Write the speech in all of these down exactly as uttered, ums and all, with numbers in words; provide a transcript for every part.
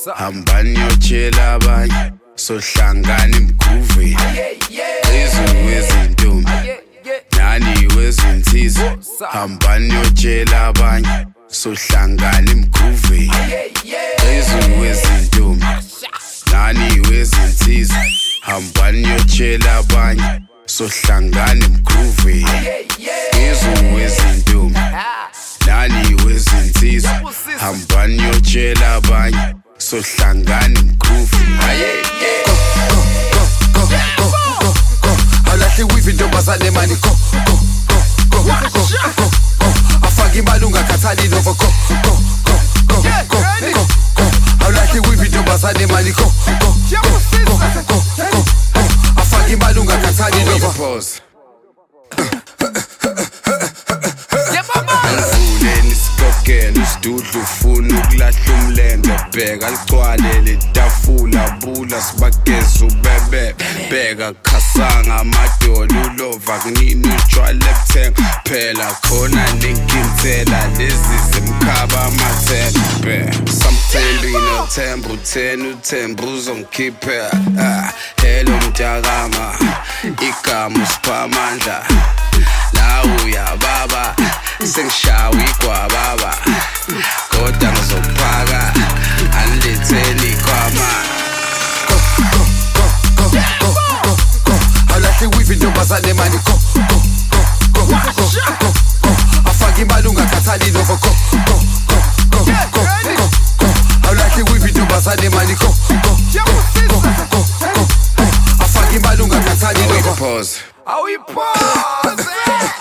hambani yotshela abanye sohlangana imgroove phezulu kwezintombi nani wezinsizwa hambani yotshela abanye sohlangana imgroove phezulu kwezintombi nani wezinsizwa hambani yotshela abanye sohlangana imgroove phezulu kwezintombi nani wezinsizwa hambani yotshela abanye sohlangana imgroove awulahle weave intombazane mani go go go go go go afake imali ungakhathali nova go go go go go go awulahle weave intombazane mani go go go go go afake imali ungakhathali nova pause Angivuleni isikokelo isidudu ufuna ukulahla umlendo bheka ligcwale letafula bula sibageza ubebe bheka khasanga amadolo ulova kunini utshwala ebuthenga phela khona ninkinzela lezi zimkhaba amathembe samthembi nothemba uthena uthemba uzongikhiphela hello mntakama igama usipha amandla Lauya baba sengishawa igwababa kodwa ngizophaka aniletheni kwama go go go go go awulahle weave intombazane mani go go go go go go afake imali ungakhathali nova go go go go go go awulahle weave intombazane mani go go go go go afake imali ungakhathali nova pause awuyipause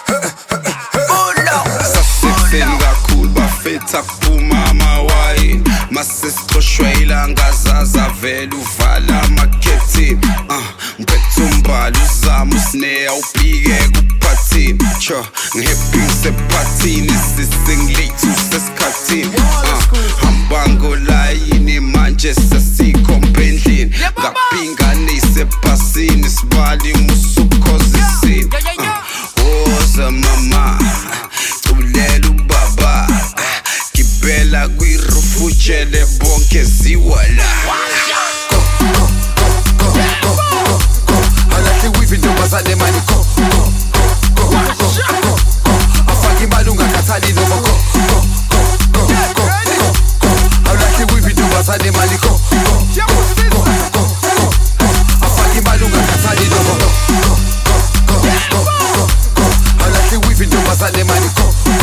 Sasitheni kakhulu bafetha kuphuma amawayini masesixoshwe ilanga zaza vele uvala amakhethini uh ngiphethe umbhalo uzama usneya ubhike kuphathini cho ngihappy ngisephathini sisingilate usesikhathini uh hamba ngolayini manje sesikho endlini ngaphinganise ephasini sibali musukhosisini oza mama ulela ubaba kibela kwirufu tshele bonke ziwala awulahle weave intombazane mani go go go go go afake imali ungakhathali nova go go go go go awulahle weave intombazane mani go go go go go afake imali ungakhathali nova go go go go go awulahle weave intombazane mani go